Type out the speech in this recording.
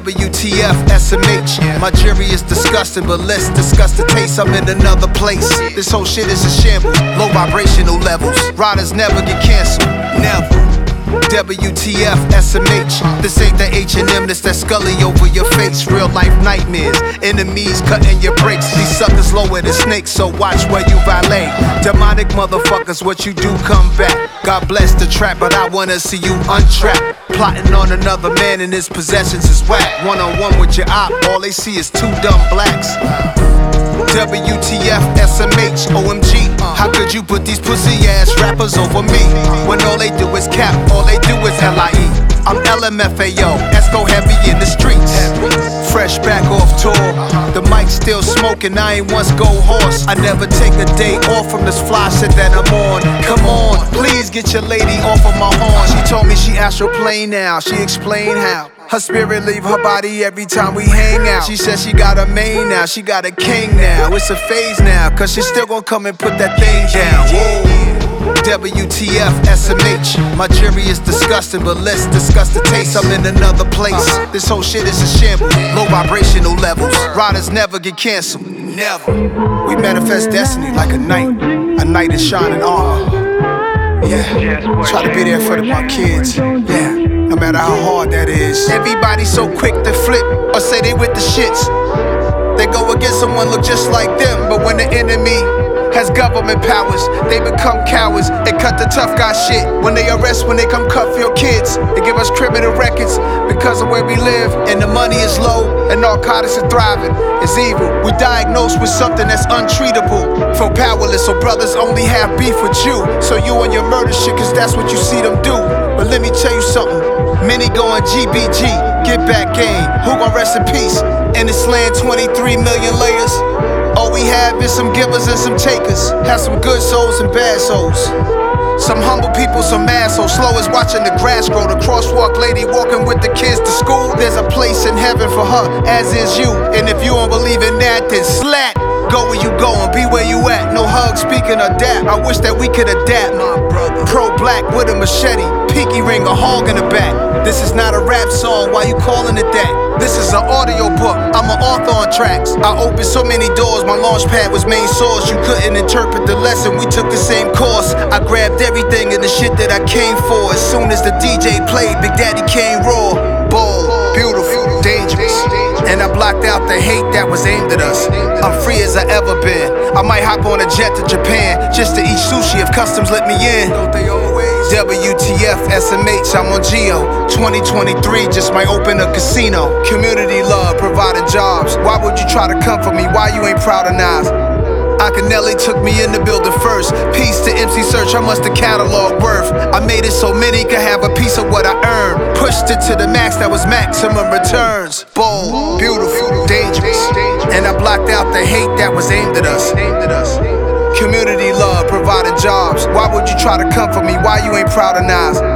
WTF, SMH. My jury is disgusting, but let's discuss the taste. I'm in another place. This whole shit is a shambles. Low vibrational levels. Riders never get canceled. Never. WTF, SMH. This ain't the H&M, this that Scully over your face. Real life nightmares, enemies cutting your brakes. These suckers lower than snakes, so watch where you valet. Demonic motherfuckers, what you do, come back. God bless the trap, but I wanna see you untrapped. Plotting on another man and his possessions is whack. One-on-one with your op, all they see is two dumb blacks. WTF, SMH, OMG. How could you put these pussy ass rappers over me? When all they do is cap, all they do is LIE. I'm LMFAO, Esco heavy in the streets. Fresh back off tour, the mic still smoking, I ain't once go horse. I never take a day off from this fly shit that I'm on. Come on, please get your lady off of my horn. She told me she astral plane now, she explained how her spirit leave her body every time we hang out. She said she got a main now, she got a king now. It's a phase now, cause she still gon' come and put that thing down. Whoa. WTF, SMH. My jury is disgusting, but let's discuss the taste. I'm in another place. This whole shit is a shambles. Low vibrational levels. Riders never get canceled. Never. We manifest destiny like a night is shining on. Yeah. Try to be there for my kids. Yeah. No matter how hard that is. Everybody so quick to flip or say they with the shits. They go against someone look just like them, but when the enemy has government powers, they become cowards. They cut the tough guy shit. When they arrest, when they come cuff your kids, they give us criminal records because of where we live. And the money is low, and narcotics are thriving. It's evil. We diagnosed with something that's untreatable. Feel powerless, so brothers only have beef with you. So you on your murder shit, cause that's what you see them do. But let me tell you something. Many going GBG, get back game. Who gon' rest in peace? In this land, 23 million layers. All we have is some givers and some takers. Have some good souls and bad souls. Some humble people, some assholes. Slow as watching the grass grow. The crosswalk lady walking with the kids to school. There's a place in heaven for her, as is you. And if you don't believe in that, then slat. Go where you going, be where you at. No hug, speaking of that. I wish that we could adapt. Pro-black with a machete, pinky ring, a hog in the back. This is not a rap song, why you calling it that? This is an audio book, I'm an author on tracks. I opened so many doors, my launch pad was main source. You couldn't interpret the lesson, we took the same course. I grabbed everything and the shit that I came for. As soon as the DJ played, Big Daddy came raw. Bold, beautiful, dangerous. And I blocked out the hate that was aimed at us. I'm free as I ever been. I might hop on a jet to Japan just to eat sushi if customs let me in. WTF, SMH, I'm on Geo. 2023 just might open a casino. Community love, providing jobs. Why would you try to come for me? Why you ain't proud of Nas? Akinelli took me in the building first. Peace to MC Search, how much the catalog worth? I made it so many could have a piece of what I earned. Pushed it to the max, that was maximum returns. Bold, beautiful, dangerous. And I blocked out the hate that was aimed at us. Community love, providing jobs. Why would you try to come for me? Why you ain't proud of Nas?